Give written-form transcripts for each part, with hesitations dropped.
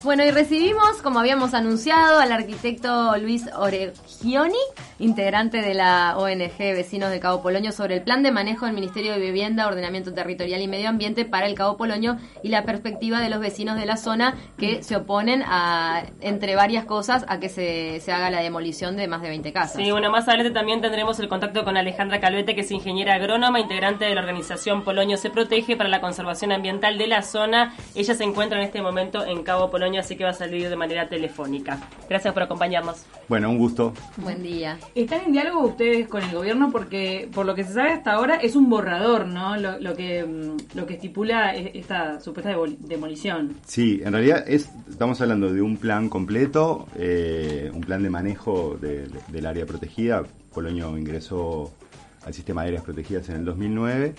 Bueno, y recibimos, como habíamos anunciado, al arquitecto Luis Oregioni, integrante de la ONG Vecinos de Cabo Polonio, sobre el plan de manejo del Ministerio de Vivienda, Ordenamiento Territorial y Medio Ambiente para el Cabo Polonio y la perspectiva de los vecinos de la zona que se oponen a, entre varias cosas, a que se haga la demolición de más de 20 casas. Sí, bueno, más adelante también tendremos el contacto con Alejandra Calvete, que es ingeniera agrónoma, integrante de la organización Polonio se protege para la conservación ambiental de la zona. Ella se encuentra en este momento en Cabo Polonio, así que va a salir de manera telefónica. Gracias por acompañarnos. Bueno, un gusto. Buen día. ¿Están en diálogo ustedes con el gobierno? Porque por lo que se sabe hasta ahora es un borrador, ¿no? Lo que estipula esta supuesta demolición. Sí, en realidad estamos hablando de un plan completo, un plan de manejo del área protegida. Polonio ingresó al sistema de áreas protegidas en el 2009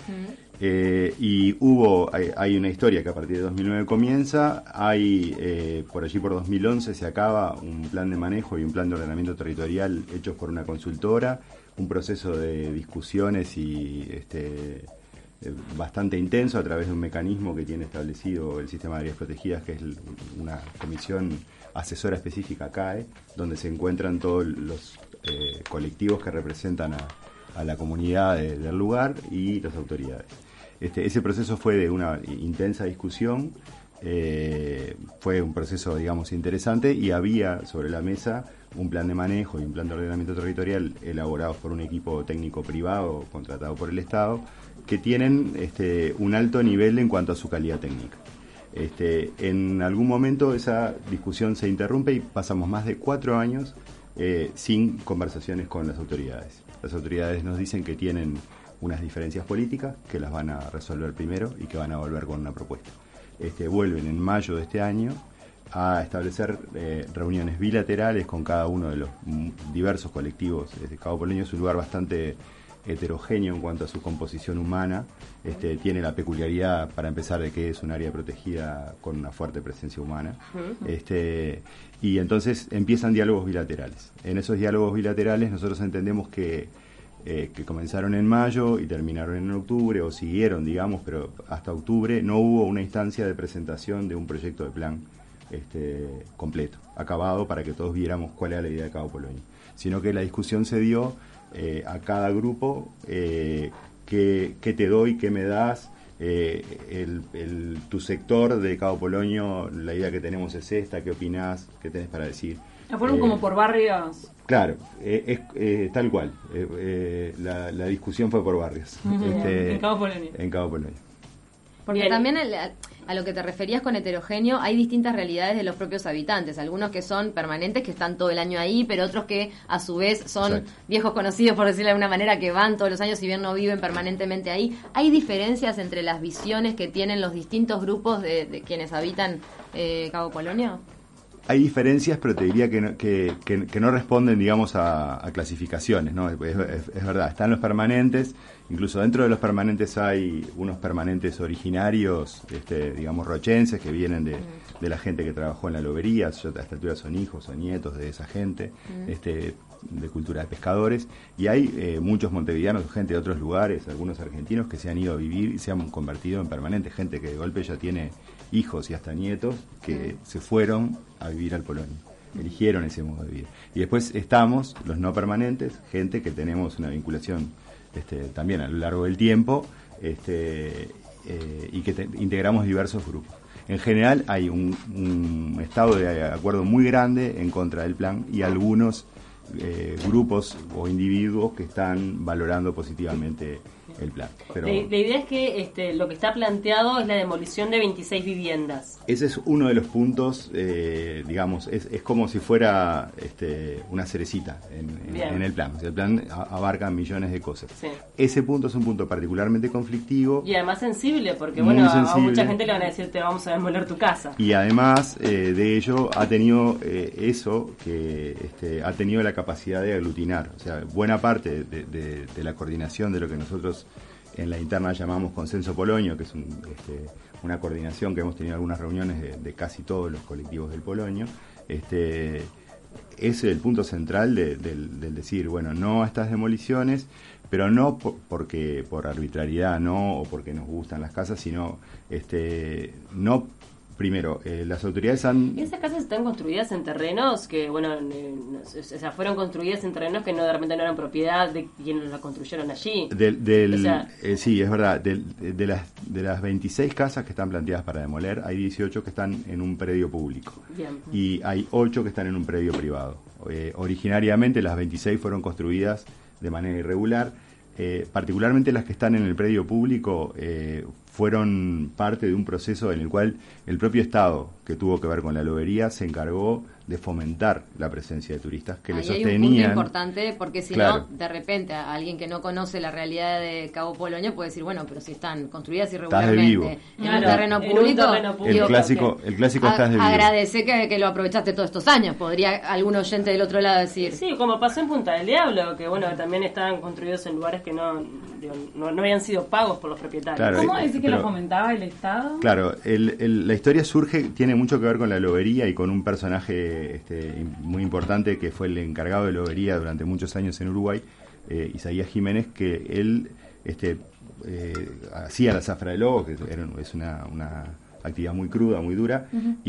y hay una historia que a partir de 2009 comienza, por allí por 2011 se acaba un plan de manejo y un plan de ordenamiento territorial hechos por una consultora, un proceso de discusiones y bastante intenso a través de un mecanismo que tiene establecido el sistema de áreas protegidas, que es una comisión asesora específica CAE, donde se encuentran todos los colectivos que representan a la comunidad del lugar y las autoridades. Ese proceso fue de una intensa discusión, fue un proceso, digamos, interesante, y había sobre la mesa un plan de manejo y un plan de ordenamiento territorial elaborados por un equipo técnico privado contratado por el Estado, que tienen un alto nivel en cuanto a su calidad técnica. En algún momento esa discusión se interrumpe y pasamos más de 4 años sin conversaciones con las autoridades. Las autoridades nos dicen que tienen unas diferencias políticas, que las van a resolver primero y que van a volver con una propuesta. Vuelven en mayo de este año a establecer reuniones bilaterales con cada uno de los diversos colectivos. Cabo Polonio es un lugar bastante heterogéneo en cuanto a su composición humana. Tiene la peculiaridad, para empezar, de que es un área protegida con una fuerte presencia humana. Y entonces empiezan diálogos bilaterales. En esos diálogos bilaterales nosotros entendemos que comenzaron en mayo y terminaron en octubre, o siguieron, digamos, pero hasta octubre no hubo una instancia de presentación de un proyecto de plan completo, acabado, para que todos viéramos cuál era la idea de Cabo Polonio, sino que la discusión se dio a cada grupo, qué te doy, qué me das, tu sector de Cabo Polonio, la idea que tenemos es esta, ¿qué opinás? ¿Qué tenés para decir? ¿Fueron como por barrios? Claro, tal cual. La discusión fue por barrios. En Cabo Polonio. En Cabo Polonio. Porque Bien. también a lo que te referías con heterogéneo, hay distintas realidades de los propios habitantes. Algunos que son permanentes, que están todo el año ahí, pero otros que a su vez son Exacto. viejos conocidos, por decirlo de alguna manera, que van todos los años, si bien no viven permanentemente ahí. ¿Hay diferencias entre las visiones que tienen los distintos grupos de quienes habitan Cabo Polonio? Hay diferencias, pero te diría que no responden, digamos, a clasificaciones, ¿no? Es verdad, están los permanentes, incluso dentro de los permanentes hay unos permanentes originarios, digamos, rochenses, que vienen de la gente que trabajó en la lobería. A esta altura son hijos o nietos de esa gente, de cultura de pescadores, y hay muchos montevideanos, gente de otros lugares, algunos argentinos que se han ido a vivir y se han convertido en permanentes, gente que de golpe ya tiene hijos y hasta nietos que se fueron a vivir al Polonio, eligieron ese modo de vida. Y después estamos los no permanentes, gente que tenemos una vinculación también a lo largo del tiempo, y que integramos diversos grupos. En general hay un estado de acuerdo muy grande en contra del plan, y algunos grupos o individuos que están valorando positivamente el plan. Pero La idea es que lo que está planteado es la demolición de 26 viviendas. ese es uno de los puntos, digamos, es como si fuera una cerecita en el plan. O sea, el plan abarca millones de cosas. Sí. Ese punto es un punto particularmente conflictivo. Y además sensible, porque Muy bueno, a sensible. mucha gente le van a decir, te vamos a demoler tu casa. Y además de ello ha tenido eso, que ha tenido la capacidad de aglutinar. O sea, buena parte de la coordinación de lo que nosotros en la interna llamamos Consenso Polonio, que es una coordinación que hemos tenido algunas reuniones de casi todos los colectivos del Polonio, es el punto central del decir, bueno, no a estas demoliciones, pero no porque por arbitrariedad, no, o porque nos gustan las casas, sino no primero, las autoridades han... Esas casas están construidas en terrenos que, bueno, o sea, fueron construidas en terrenos que no de repente no eran propiedad de quienes la construyeron allí. O sea, sí, es verdad. De las 26 casas que están planteadas para demoler, hay 18 que están en un predio público. Bien. Y hay 8 que están en un predio privado. Originariamente las 26 fueron construidas de manera irregular. Particularmente las que están en el predio público fueron parte de un proceso en el cual el propio Estado, que tuvo que ver con la lobería, se encargó de fomentar la presencia de turistas que le sostenían. Hay un punto importante, porque si Claro. no, de repente, a alguien que no conoce la realidad de Cabo Polonio puede decir, bueno, pero si están construidas irregularmente vivo. en Claro, un terreno en un público, terreno público. digo, El clásico estás de vivo. agradece que lo aprovechaste todos estos años. Podría algún oyente del otro lado decir, Sí, como pasó en Punta del Diablo, que bueno, también estaban construidos en lugares que no habían sido pagos por los propietarios. Claro. ¿Cómo decir que pero- lo fomentaba el Estado? Claro, la historia tiene mucho que ver con la lobería y con un personaje muy importante que fue el encargado de lobería durante muchos años en Uruguay, Isaías Jiménez, que él hacía la zafra de lobo, que es una actividad muy cruda, muy dura,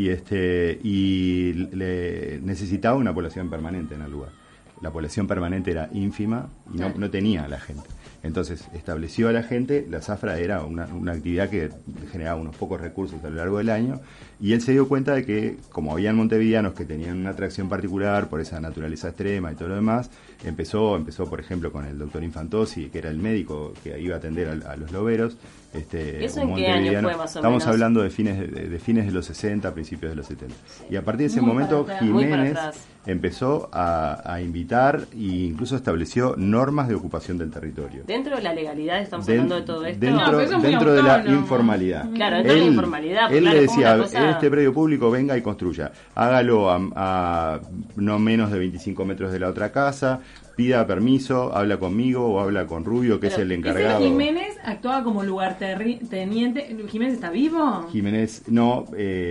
y le necesitaba una población permanente en el lugar. La población permanente era ínfima y no tenía a la gente. Entonces estableció a la gente, la zafra era una actividad que generaba unos pocos recursos a lo largo del año, y él se dio cuenta de que, como habían montevideanos que tenían una atracción particular por esa naturaleza extrema y todo lo demás, empezó por ejemplo con el doctor Infantosi, que era el médico que iba a atender a los loberos. ¿Eso en qué año fue, más o Estamos menos? hablando de fines de los 60, principios de los 70. Y a partir de ese Muy momento para atrás. Muy para Jiménez atrás. empezó a invitar e incluso estableció normas de ocupación del territorio. Dentro de la legalidad estamos hablando de todo esto. No, pero eso es muy Dentro de la autónomo. informalidad. Claro, dentro de la informalidad, Él claro, le como decía, una cosa- en este predio público venga y construya. Hágalo a no menos de 25 metros de la otra casa, pida permiso, habla conmigo o habla con Rubio, que Pero es el Ese encargado. Jiménez actuaba como lugarteniente. ¿Jiménez está vivo? Jiménez no,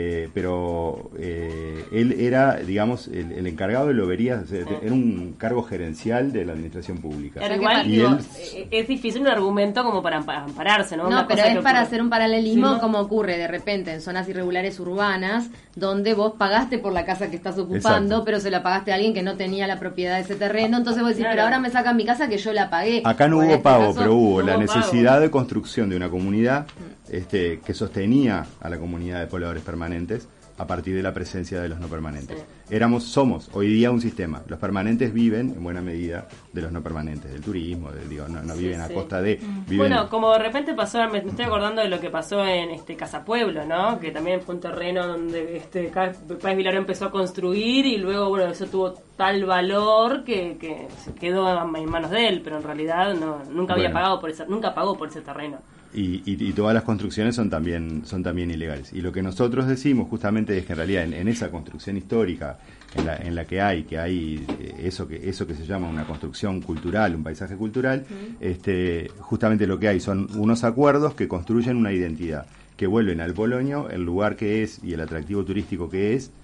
pero él era, digamos, el encargado de loberías, era un cargo gerencial de la administración pública. Claro, O sea que igual para- Y digo, él- es difícil un argumento como para ampararse, ¿no? no, Una pero cosa es que para ocurre. hacer un paralelismo, Sí, ¿no? como ocurre de repente en zonas irregulares urbanas, donde vos pagaste por la casa que estás ocupando, Exacto. pero se la pagaste a alguien que no tenía la propiedad de ese terreno, entonces vos decís, Claro. pero ahora me sacan mi casa que yo la pagué. Acá no O en hubo este pago, caso, pero hubo no la hubo necesidad pago. de construcción de una comunidad que sostenía a la comunidad de pobladores permanentes a partir de la presencia de los no permanentes. Somos hoy día un sistema. Los permanentes viven en buena medida de los no permanentes, del turismo, no viven a sí. costa de... viven- Bueno, como de repente pasó, me estoy acordando de lo que pasó en Casa Pueblo, ¿no? Que también fue un terreno donde Páez Vilaró empezó a construir y luego, bueno, eso tuvo tal valor que se quedó en manos de él, pero en realidad nunca había Bueno. nunca pagó por ese terreno. Y todas las construcciones son también ilegales. Y lo que nosotros decimos justamente es que en realidad en esa construcción histórica en la que hay eso que se llama una construcción cultural, un paisaje cultural, justamente lo que hay son unos acuerdos que construyen una identidad, que vuelven al Polonio el lugar que es y el atractivo turístico que es,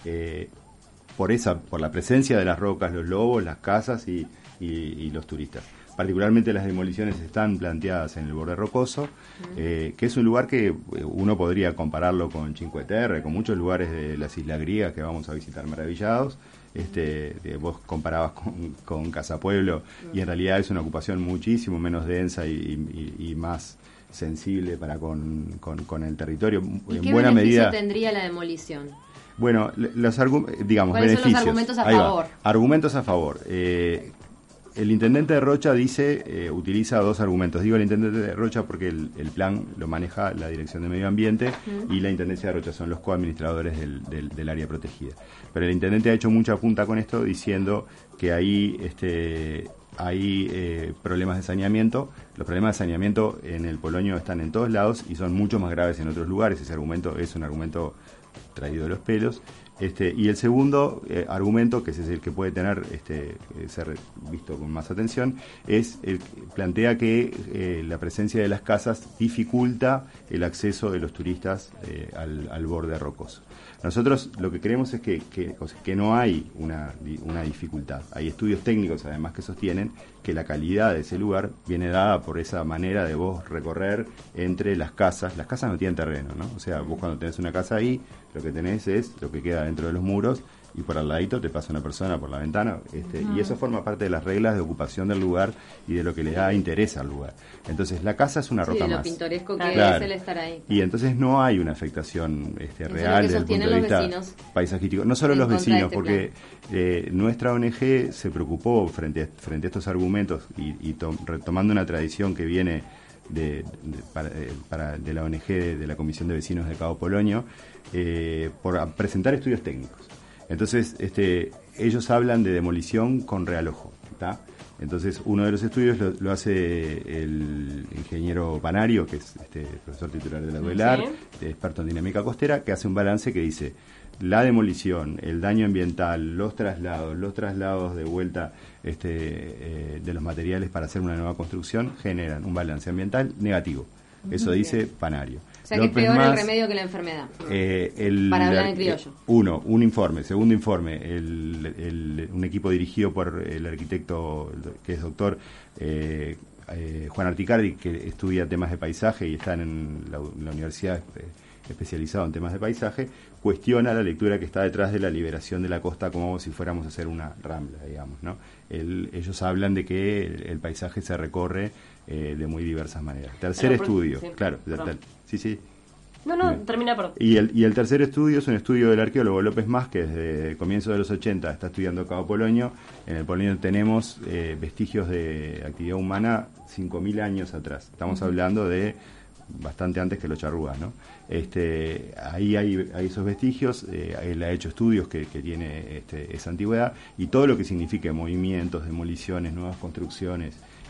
por la presencia de las rocas, los lobos, las casas y los turistas. Particularmente las demoliciones están planteadas en el borde rocoso, que es un lugar que uno podría compararlo con Cinque Terre, con muchos lugares de las islas griegas que vamos a visitar maravillados. Vos comparabas con Casa Pueblo y en realidad es una ocupación muchísimo menos densa y más sensible para con el territorio. ¿Y En qué buena beneficio medida. tendría la demolición? Bueno, digamos, ¿Cuáles son los beneficios. argumentos a Ahí va. favor? Argumentos a favor. El intendente de Rocha utiliza dos argumentos. Digo el intendente de Rocha porque el plan lo maneja la Dirección de Medio Ambiente y la Intendencia de Rocha son los coadministradores del área protegida. Pero el intendente ha hecho mucha punta con esto diciendo que ahí hay problemas de saneamiento. Los problemas de saneamiento en el Polonio están en todos lados y son mucho más graves en otros lugares. Ese argumento es un argumento traído de los pelos. Y el segundo argumento, que ese es el que puede tener ser visto con más atención, plantea que la presencia de las casas dificulta el acceso de los turistas al borde rocoso. Nosotros lo que creemos es que no hay una dificultad. Hay estudios técnicos además que sostienen que la calidad de ese lugar viene dada por esa manera de vos recorrer entre las casas. Las casas no tienen terreno, ¿no? O sea, vos cuando tenés una casa ahí, lo que tenés es lo que queda dentro de los muros, y por al ladito te pasa una persona por la ventana, y eso forma parte de las reglas de ocupación del lugar y de lo que le da interés al lugar. Entonces la casa es una roca de lo más. pintoresco que Claro. es el estar ahí. Y entonces no hay una afectación real desde el punto de vista paisajístico. No solo los vecinos, porque nuestra ONG se preocupó frente a estos argumentos y retomando una tradición que viene de la ONG de la Comisión de Vecinos de Cabo Polonio, por presentar estudios técnicos. Entonces, ellos hablan de demolición con realojo, ¿tá? Entonces, uno de los estudios lo hace el ingeniero Panario, que es profesor titular de la UELAR, experto en dinámica costera, que hace un balance que dice: la demolición, el daño ambiental, los traslados de vuelta de los materiales para hacer una nueva construcción generan un balance ambiental negativo. Eso dice Panario. O sea, que es peor el remedio que la enfermedad. Para hablar en criollo. Un informe. Segundo informe, un equipo dirigido por el arquitecto que es doctor Juan Articardi, que estudia temas de paisaje y está en la universidad especializado en temas de paisaje, cuestiona la lectura que está detrás de la liberación de la costa como si fuéramos a hacer una rambla, digamos, ¿no? Ellos hablan de que el paisaje se recorre de muy diversas maneras. Tercer estudio, claro. Sí. No, termina por... Y el tercer estudio es un estudio del arqueólogo López Mas, que desde el comienzo de los 80 está estudiando Cabo Polonio. En el Polonio tenemos vestigios de actividad humana 5.000 años atrás. Estamos hablando de bastante antes que los charrúas, ¿no? Ahí hay esos vestigios. Él ha hecho estudios que tiene esa antigüedad, y todo lo que signifique movimientos, demoliciones, nuevas construcciones,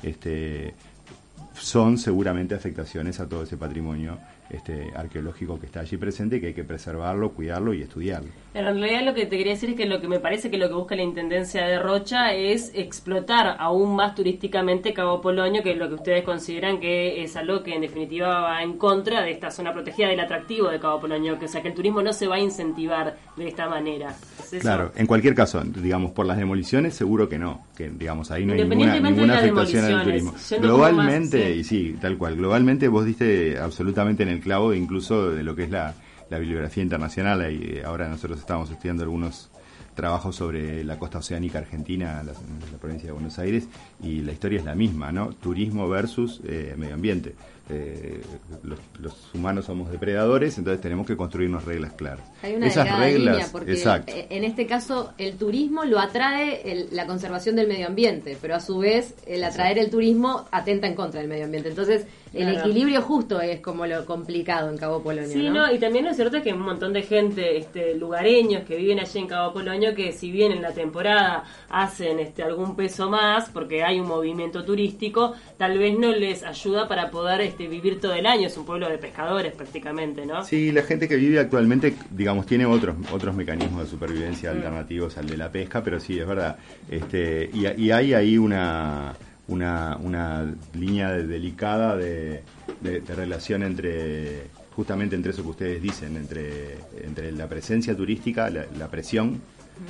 son seguramente afectaciones a todo ese patrimonio arqueológico que está allí presente, y que hay que preservarlo, cuidarlo y estudiarlo. En realidad lo que te quería decir es que lo que me parece que lo que busca la Intendencia de Rocha es explotar aún más turísticamente Cabo Polonio, que es lo que ustedes consideran que es algo que en definitiva va en contra de esta zona protegida, del atractivo de Cabo Polonio, que, o sea, que el turismo no se va a incentivar de esta manera. Claro, en cualquier caso, digamos, por las demoliciones seguro que no, que digamos ahí no hay ninguna afectación al turismo. Globalmente, y sí, tal cual, globalmente vos diste absolutamente en el clavo, incluso de lo que es la bibliografía internacional. Y ahora nosotros estamos estudiando algunos trabajos sobre la costa oceánica argentina, la provincia de Buenos Aires, y la historia es la misma, ¿no? Turismo versus medio ambiente. Los humanos somos depredadores, entonces tenemos que construirnos reglas claras. Hay una línea, porque en este caso el turismo lo atrae la conservación del medio ambiente, pero a su vez el atraer el turismo atenta en contra del medio ambiente. Entonces el equilibrio justo es como lo complicado en Cabo Polonio. Sí, ¿no? Y también lo cierto es que hay un montón de gente, lugareños que viven allí en Cabo Polonio, que si bien en la temporada hacen algún peso más porque hay un movimiento turístico, tal vez no les ayuda para poder vivir todo el año. Es un pueblo de pescadores prácticamente, ¿no? Sí, la gente que vive actualmente, digamos, tiene otros mecanismos de supervivencia alternativos al de la pesca, pero sí, es verdad. Y hay ahí una línea delicada de relación justamente entre eso que ustedes dicen, entre la presencia turística, la presión,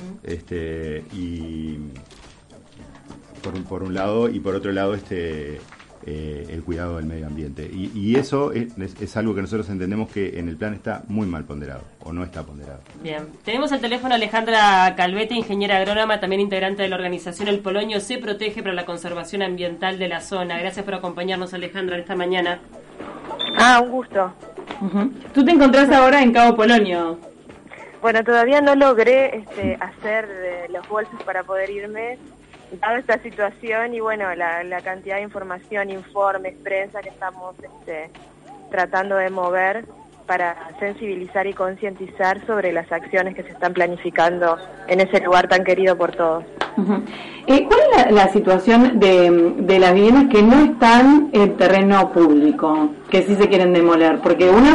y por un lado, y por otro lado el cuidado del medio ambiente, y eso es algo que nosotros entendemos que en el plan está muy mal ponderado, o no está ponderado. Bien, tenemos al teléfono a Alejandra Calvete, ingeniera agrónoma, también integrante de la organización El Polonio se protege para la conservación ambiental de la zona. Gracias por acompañarnos, Alejandra, esta mañana. Un gusto. ¿Tú te encontrás ahora en Cabo Polonio? Bueno, todavía no logré hacer los bolsos para poder irme, dada esta situación y bueno, la cantidad de información, informes, prensa que estamos tratando de mover para sensibilizar y concientizar sobre las acciones que se están planificando en ese lugar tan querido por todos. ¿Cuál es la situación de las viviendas que no están en terreno público, que sí se quieren demoler? Porque unas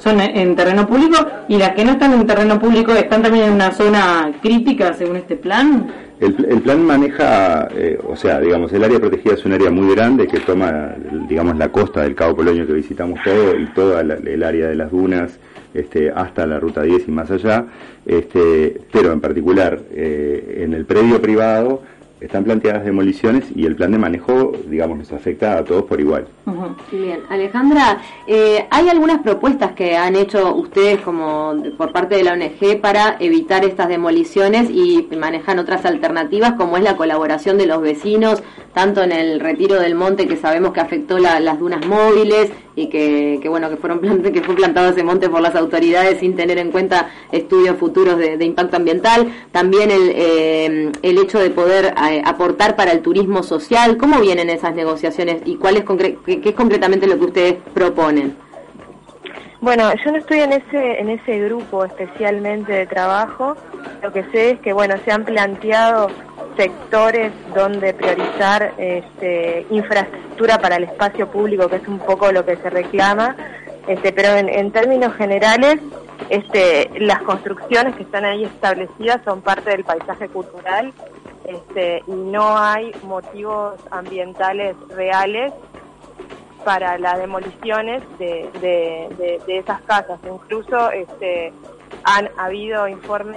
son en terreno público, y las que no están en terreno público están también en una zona crítica según este plan. El plan maneja, o sea, digamos, el área protegida es un área muy grande que toma, digamos, la costa del Cabo Polonio que visitamos todo y toda el área de las dunas, hasta la Ruta 10 y más allá, pero en particular en el predio privado están planteadas demoliciones y el plan de manejo, digamos, nos afecta a todos por igual. Uh-huh. Bien, Alejandra, ¿hay algunas propuestas que han hecho ustedes como por parte de la ONG para evitar estas demoliciones y manejan otras alternativas como es la colaboración de los vecinos, tanto en el retiro del monte que sabemos que afectó las dunas móviles y que bueno que fue plantado ese monte por las autoridades sin tener en cuenta estudios futuros de impacto ambiental, también el hecho de poder aportar para el turismo social? ¿Cómo vienen esas negociaciones y qué es concretamente lo que ustedes proponen? Bueno, yo no estoy en ese grupo especialmente de trabajo. Lo que sé es que se han planteado sectores donde priorizar infraestructura para el espacio público, que es un poco lo que se reclama, pero en términos generales las construcciones que están ahí establecidas son parte del paisaje cultural, y no hay motivos ambientales reales para las demoliciones de esas casas. Incluso han habido informes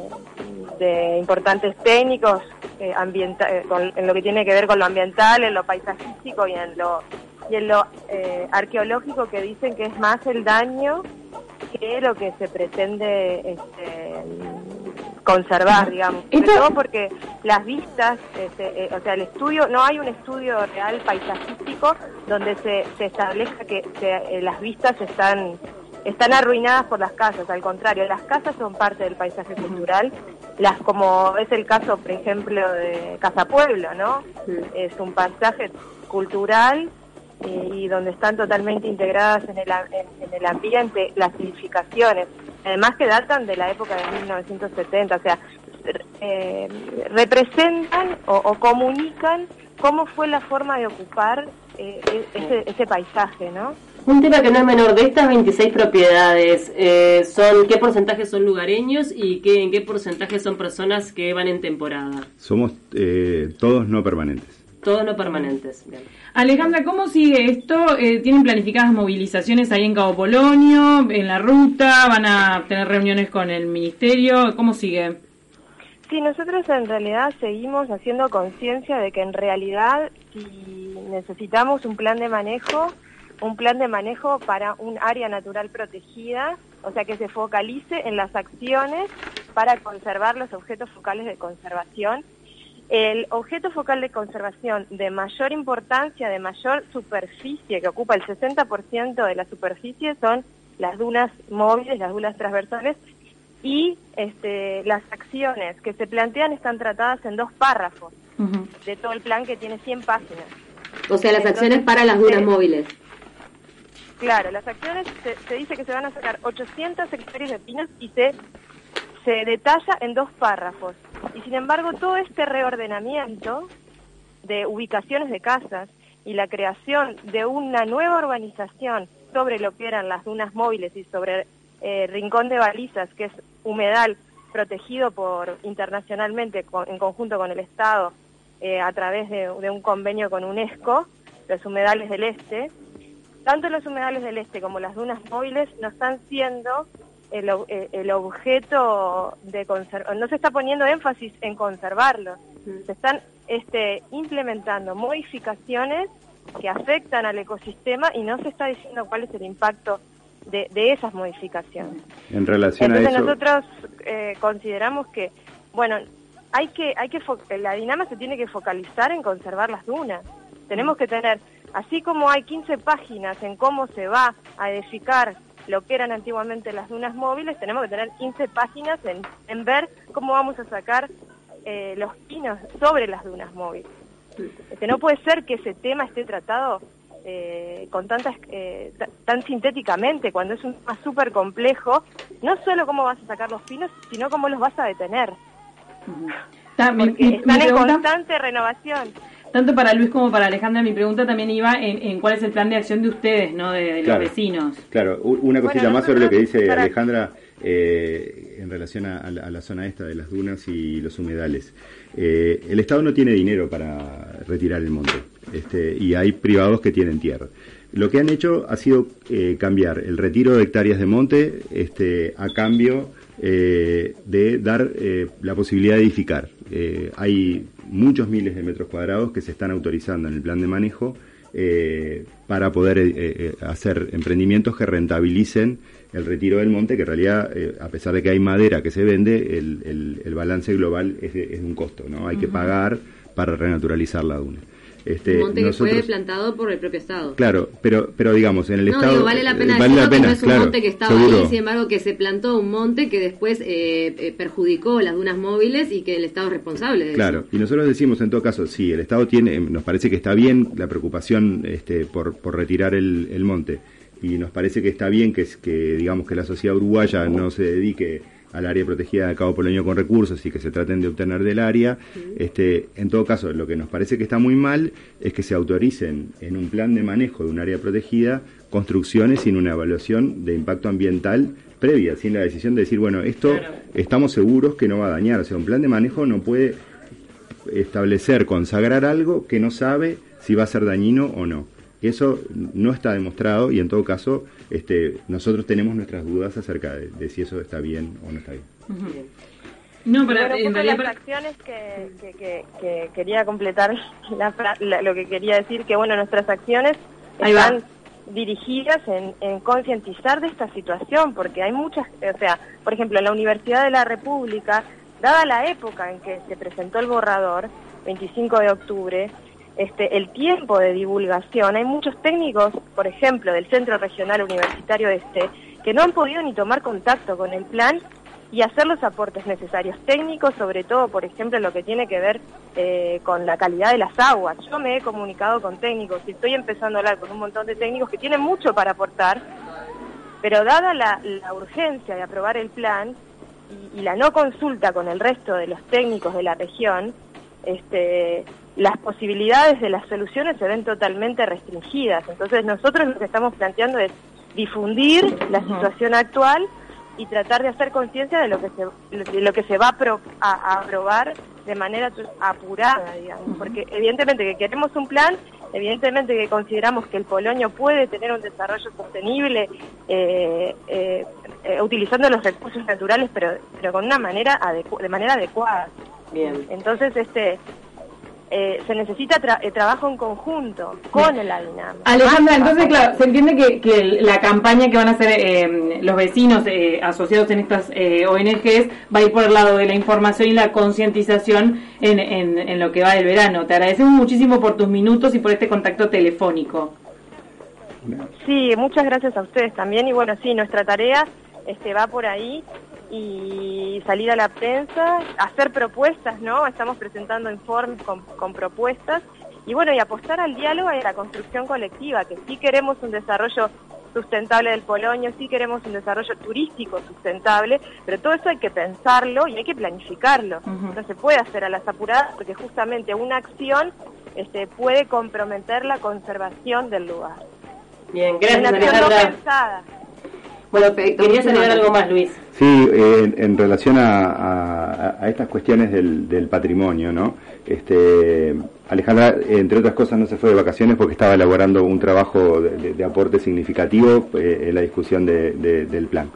de importantes técnicos en lo que tiene que ver con lo ambiental, en lo paisajístico y en lo arqueológico, que dicen que es más el daño que lo que se pretende conservar, digamos. Sobre todo porque las vistas, o sea, el estudio, no hay un estudio real paisajístico donde se establezca que las vistas están arruinadas por las casas. Al contrario, las casas son parte del paisaje cultural, como es el caso, por ejemplo, de Casa Pueblo, ¿no? Es un paisaje cultural y donde están totalmente integradas en el ambiente las edificaciones, además que datan de la época de 1970, o sea, representan o comunican cómo fue la forma de ocupar ese paisaje, ¿no? Un tema que no es menor, de estas 26 propiedades, ¿qué porcentaje son lugareños y en qué porcentaje son personas que van en temporada? Somos todos no permanentes. Todos no permanentes. Bien. Alejandra, ¿cómo sigue esto? ¿Tienen planificadas movilizaciones ahí en Cabo Polonio, en la ruta? ¿Van a tener reuniones con el ministerio? ¿Cómo sigue? Sí, nosotros en realidad seguimos haciendo conciencia de que en realidad si necesitamos un plan de manejo para un área natural protegida, o sea que se focalice en las acciones para conservar los objetos focales de conservación. El objeto focal de conservación de mayor importancia, de mayor superficie, que ocupa el 60% de la superficie, son las dunas móviles, las dunas transversales, y las acciones que se plantean están tratadas en 2 párrafos de todo el plan, que tiene 100 páginas. O sea, las acciones para las dunas móviles. Claro, las acciones, se dice que se van a sacar 800 hectáreas de pinos y se detalla en 2 párrafos. Y sin embargo, todo este reordenamiento de ubicaciones de casas y la creación de una nueva urbanización sobre lo que eran las dunas móviles y sobre Rincón de Balizas, que es humedal protegido internacionalmente en conjunto con el Estado a través de un convenio con UNESCO, los humedales del Este. Tanto los humedales del Este como las dunas móviles no están siendo el objeto de conservar, no se está poniendo énfasis en conservarlos, se están implementando modificaciones que afectan al ecosistema y no se está diciendo cuál es el impacto de esas modificaciones. En relación a eso, nosotros consideramos que, la Dinama se tiene que focalizar en conservar las dunas. Tenemos que tener, así como hay 15 páginas en cómo se va a edificar lo que eran antiguamente las dunas móviles, tenemos que tener 15 páginas en ver cómo vamos a sacar los pinos sobre las dunas móviles. No puede ser que ese tema esté tratado con tan sintéticamente, cuando es un tema súper complejo, no solo cómo vas a sacar los pinos, sino cómo los vas a detener. Porque están en constante renovación. Tanto para Luis como para Alejandra, mi pregunta también iba en cuál es el plan de acción de ustedes, ¿no? De Claro, los vecinos. Claro, una cosita Bueno, más sobre lo que dice para- Alejandra en relación a la zona esta de las dunas y los humedales. El Estado no tiene dinero para retirar el monte, y hay privados que tienen tierra. Lo que han hecho ha sido cambiar el retiro de hectáreas de monte a cambio de dar la posibilidad de edificar. Hay muchos miles de metros cuadrados que se están autorizando en el plan de manejo para poder hacer emprendimientos que rentabilicen el retiro del monte, que en realidad, a pesar de que hay madera que se vende, el balance global es de un costo, ¿no? Hay que pagar para renaturalizar la duna. Un monte que fue plantado por el propio Estado. Claro, pero digamos, en el Estado... Digo, vale la pena decirlo que no es un monte que estaba ahí, sin embargo que se plantó un monte que después perjudicó las dunas móviles y que el Estado es responsable de eso. Y nosotros decimos en todo caso, sí, el Estado tiene, nos parece que está bien la preocupación por retirar el monte, y nos parece que está bien que digamos que la sociedad uruguaya no se dedique al área protegida de Cabo Polonio con recursos y que se traten de obtener del área. En todo caso, lo que nos parece que está muy mal es que se autoricen en un plan de manejo de un área protegida construcciones sin una evaluación de impacto ambiental previa, sin la decisión de decir, bueno, esto estamos seguros que no va a dañar. O sea, un plan de manejo no puede establecer, consagrar algo que no sabe si va a ser dañino o no. Eso no está demostrado y en todo caso nosotros tenemos nuestras dudas acerca de si eso está bien o no está bien. No, pero bueno, en realidad... las acciones que quería completar lo que quería decir, que bueno, nuestras acciones están dirigidas en concientizar de esta situación, porque hay muchas, o sea, por ejemplo, en la Universidad de la República, dada la época en que se presentó el borrador, 25 de octubre, el tiempo de divulgación, hay muchos técnicos, por ejemplo, del Centro Regional Universitario que no han podido ni tomar contacto con el plan y hacer los aportes necesarios técnicos, sobre todo, por ejemplo, lo que tiene que ver con la calidad de las aguas. Yo me he comunicado con técnicos y estoy empezando a hablar con un montón de técnicos que tienen mucho para aportar, pero dada la urgencia de aprobar el plan y la no consulta con el resto de los técnicos de la región, las posibilidades de las soluciones se ven totalmente restringidas. Entonces nosotros lo que estamos planteando es difundir la situación actual y tratar de hacer conciencia de lo que se va a aprobar de manera apurada, digamos, porque evidentemente que queremos un plan, evidentemente que consideramos que el Polonio puede tener un desarrollo sostenible utilizando los recursos naturales, pero con una manera de manera adecuada. Bien. Entonces se necesita trabajo en conjunto con el ADINAM. Alejandra, entonces, claro, se entiende que la campaña que van a hacer los vecinos asociados en estas ONGs va a ir por el lado de la información y la concientización en lo que va del verano. Te agradecemos muchísimo por tus minutos y por este contacto telefónico. Sí, muchas gracias a ustedes también. Y bueno, sí, nuestra tarea va por ahí, y salir a la prensa, hacer propuestas, ¿no? Estamos presentando informes con propuestas, y bueno, y apostar al diálogo y a la construcción colectiva, que sí queremos un desarrollo sustentable del Polonio, sí queremos un desarrollo turístico sustentable, pero todo eso hay que pensarlo y hay que planificarlo. No se puede hacer a las apuradas, porque justamente una acción puede comprometer la conservación del lugar. Bien, gracias, una acción no Alejandra. pensada. Bueno, querías agregar algo más, Luis. Sí, en relación a estas cuestiones del patrimonio, ¿no? Alejandra, entre otras cosas, no se fue de vacaciones porque estaba elaborando un trabajo de aporte significativo en la discusión del plan.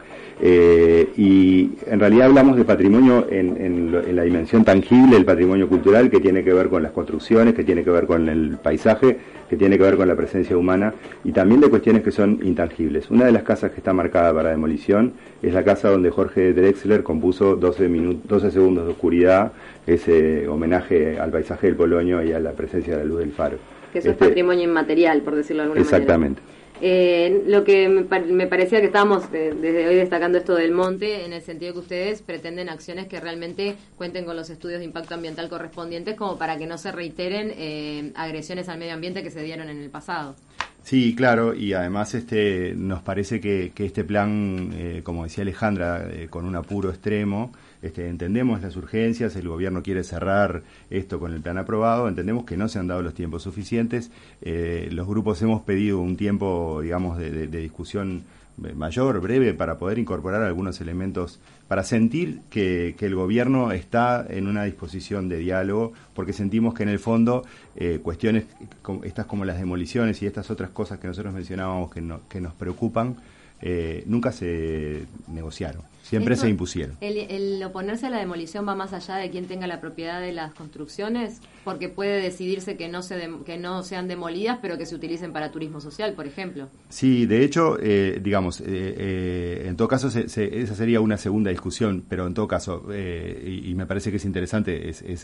Y en realidad hablamos de patrimonio en la dimensión tangible, el patrimonio cultural, que tiene que ver con las construcciones, que tiene que ver con el paisaje, que tiene que ver con la presencia humana, y también de cuestiones que son intangibles. Una de las casas que está marcada para demolición es la casa donde Jorge Drexler compuso 12 segundos de oscuridad, ese homenaje al paisaje del Polonio y a la presencia de la luz del faro. Que eso es patrimonio inmaterial, por decirlo de alguna manera. Exactamente. Lo que me parecía que estábamos desde hoy destacando esto del monte, en el sentido que ustedes pretenden acciones que realmente cuenten con los estudios de impacto ambiental correspondientes, como para que no se reiteren agresiones al medio ambiente que se dieron en el pasado. Sí, claro, y además nos parece que este plan, como decía Alejandra, con un apuro extremo, Entendemos las urgencias, el gobierno quiere cerrar esto con el plan aprobado, entendemos que no se han dado los tiempos suficientes, los grupos hemos pedido un tiempo, digamos, de discusión mayor, breve, para poder incorporar algunos elementos, para sentir que el gobierno está en una disposición de diálogo, porque sentimos que en el fondo cuestiones estas como las demoliciones y estas otras cosas que nosotros mencionábamos que nos preocupan, nunca se negociaron, siempre se impusieron. ¿El oponerse a la demolición va más allá de quien tenga la propiedad de las construcciones? Porque puede decidirse que no sean demolidas, pero que se utilicen para turismo social, por ejemplo. Sí, de hecho, digamos, en todo caso, esa sería una segunda discusión, pero en todo caso, y me parece que es interesante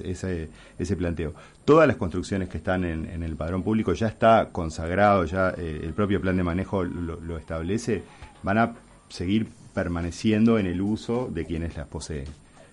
ese planteo. Todas las construcciones que están en el padrón público ya está consagrado, ya el propio plan de manejo lo establece, van a seguir permaneciendo en el uso de quienes las poseen.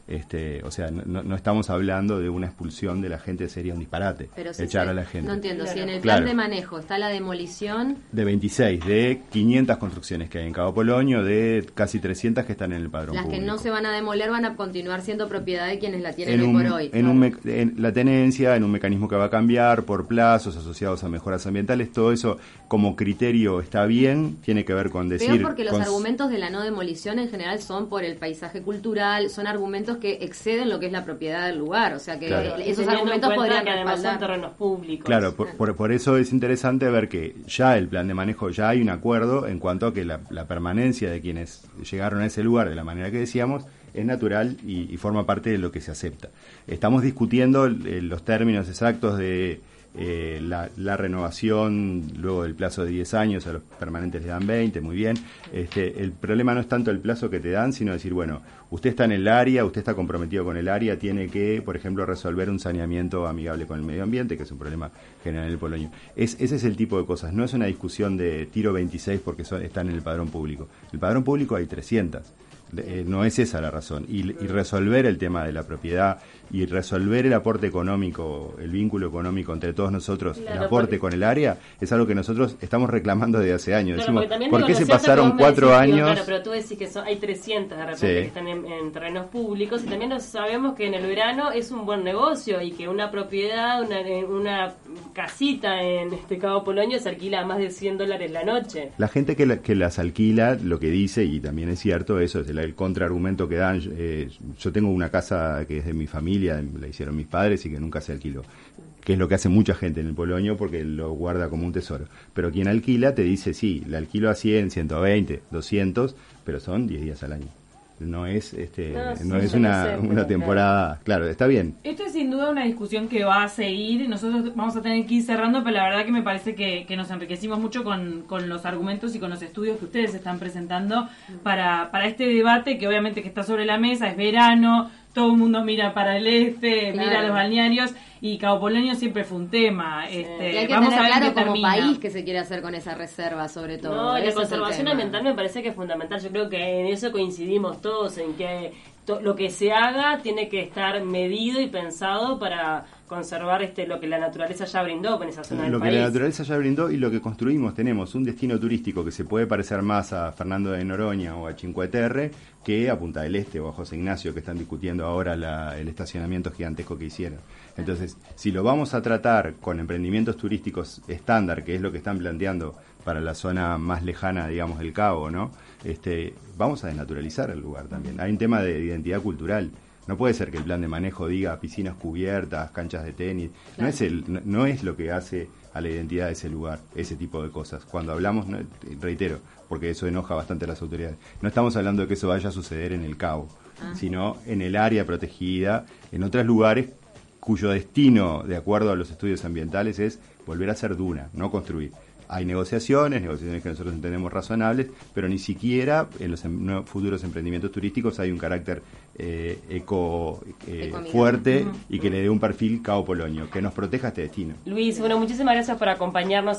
O sea, no estamos hablando de una expulsión de la gente, sería un disparate, pero echar a la gente. No entiendo, si en el plan de manejo está la demolición... De 26, de 500 construcciones que hay en Cabo Polonio, de casi 300 que están en el padrón público. Las que no se van a demoler van a continuar siendo propiedad de quienes la tienen hoy por hoy. En la tenencia, en un mecanismo que va a cambiar, por plazos asociados a mejoras ambientales, todo eso como criterio está bien, tiene que ver con decir... Pero porque los argumentos de la no demolición en general son por el paisaje cultural, son argumentos que exceden lo que es la propiedad del lugar, o sea que esos argumentos podrían respaldar terrenos públicos. Claro, por eso es interesante ver que ya el plan de manejo, ya hay un acuerdo en cuanto a que la permanencia de quienes llegaron a ese lugar de la manera que decíamos es natural y forma parte de lo que se acepta. Estamos discutiendo los términos exactos de la renovación luego del plazo de 10 años, a los permanentes le dan 20, muy bien. El problema no es tanto el plazo que te dan, sino decir, bueno, usted está en el área, usted está comprometido con el área, tiene que, por ejemplo, resolver un saneamiento amigable con el medio ambiente, que es un problema general en el Polonio. Ese es el tipo de cosas, no es una discusión de tiro 26 porque están en el padrón público. El padrón público hay 300. No es esa la razón. Y resolver el tema de la propiedad y resolver el aporte económico, el vínculo económico entre todos nosotros, claro, el aporte con el área, es algo que nosotros estamos reclamando desde hace años. Claro, decimos, ¿por qué se pasaron 4 años? Claro, pero tú decís que hay 300 de repente que están en terrenos públicos, y también sabemos que en el verano es un buen negocio y que una propiedad, una casita en Cabo Polonio se alquila a más de $100 la noche. La gente que las alquila, lo que dice, y también es cierto, eso es el contraargumento que dan. Yo tengo una casa que es de mi familia, la hicieron mis padres y que nunca se alquiló, que es lo que hace mucha gente en el Polonio porque lo guarda como un tesoro. Pero quien alquila te dice, sí, la alquilo a 100, 120, 200, pero son 10 días al año. No es una temporada, claro, está bien. Esto es sin duda una discusión que va a seguir, nosotros vamos a tener que ir cerrando, pero la verdad que me parece que nos enriquecimos mucho con los argumentos y con los estudios que ustedes están presentando para este debate, que obviamente que está sobre la mesa, es verano, todo el mundo mira para el mira los balnearios, y Cabo Polonio siempre fue un tema. Y hay que tener claro como país que se quiere hacer con esa reserva, sobre todo. No, la conservación ambiental me parece que es fundamental. Yo creo que en eso coincidimos todos, en que lo que se haga tiene que estar medido y pensado para conservar lo que la naturaleza ya brindó con esa zona del país. Lo que la naturaleza ya brindó y lo que construimos. Tenemos un destino turístico que se puede parecer más a Fernando de Noronha o a Cinque Terre que a Punta del Este o a José Ignacio, que están discutiendo ahora el estacionamiento gigantesco que hicieron. Entonces, si lo vamos a tratar con emprendimientos turísticos estándar, que es lo que están planteando para la zona más lejana, digamos, del Cabo, ¿no? Vamos a desnaturalizar el lugar también. Hay un tema de identidad cultural. No puede ser que el plan de manejo diga piscinas cubiertas, canchas de tenis. Claro. No es lo que hace a la identidad de ese lugar, ese tipo de cosas. Cuando hablamos, reitero, porque eso enoja bastante a las autoridades, no estamos hablando de que eso vaya a suceder en el Cabo, sino en el área protegida, en otros lugares cuyo destino, de acuerdo a los estudios ambientales, es volver a ser duna, no construir. Hay negociaciones que nosotros entendemos razonables, pero ni siquiera en los futuros emprendimientos turísticos hay un carácter fuerte y que le dé un perfil Cabo Polonio, que nos proteja este destino. Luis, bueno, muchísimas gracias por acompañarnos